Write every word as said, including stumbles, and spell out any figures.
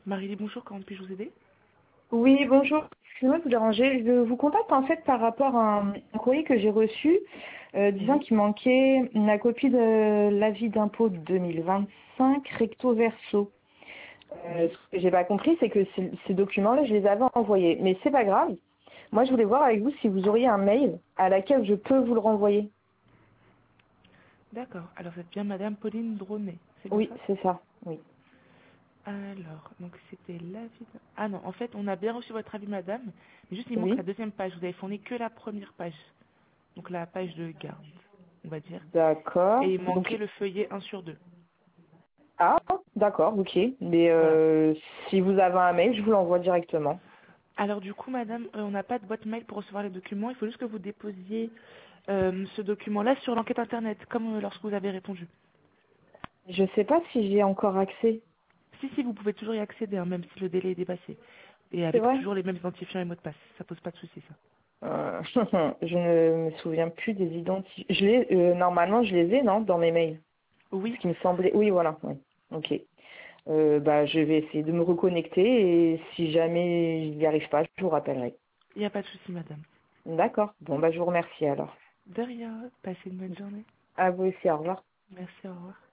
Marie, bonjour, comment puis-je vous aider? Oui, bonjour. Excusez-moi de vous déranger. Je vous contacte en fait par rapport à un, un courrier que j'ai reçu euh, disant Oui. qu'il manquait la copie de l'avis d'impôt de deux mille vingt-cinq recto verso. Euh, Oui. ce que j'ai pas compris, c'est que ces, ces documents-là, je les avais envoyés. Mais c'est pas grave. Moi, je voulais voir avec vous si vous auriez un mail à laquelle je peux vous le renvoyer. D'accord. Alors, c'est bien Madame Pauline Dronet, c'est bien Oui, ça? c'est ça. Oui. Alors, donc c'était l'avis de... Ah non, en fait, on a bien reçu votre avis, Madame, mais juste il manque la Oui. deuxième page. Vous avez fourni que la première page, donc la page de garde, on va dire. D'accord. Et il Donc, manquait le feuillet un sur deux. ah, d'accord, ok. Mais Voilà. euh, si vous avez un mail, je vous l'envoie directement. Alors du coup, Madame, euh, on n'a pas de boîte mail pour recevoir les documents. Il faut juste que vous déposiez euh, ce document-là sur l'enquête Internet, comme euh, lorsque vous avez répondu. Je sais pas si j'ai encore accès. Si, si, vous pouvez toujours y accéder, hein, même si le délai est dépassé. Et C'est avec vrai? toujours les mêmes identifiants et mots de passe. Ça pose pas de souci, ça. Euh, je ne me souviens plus des identifiants. Je les, euh, normalement, je les ai, non, dans mes mails. Oui, Ce qui me semblait. Oui, voilà. Oui. Ok. Euh, bah, je vais essayer de me reconnecter et si jamais je n'y arrive pas, je vous rappellerai. il n'y a pas de souci, Madame. D'accord. Bon, bah, je vous remercie alors. De rien. Passez une bonne journée. À vous aussi. Au revoir. Merci, au revoir.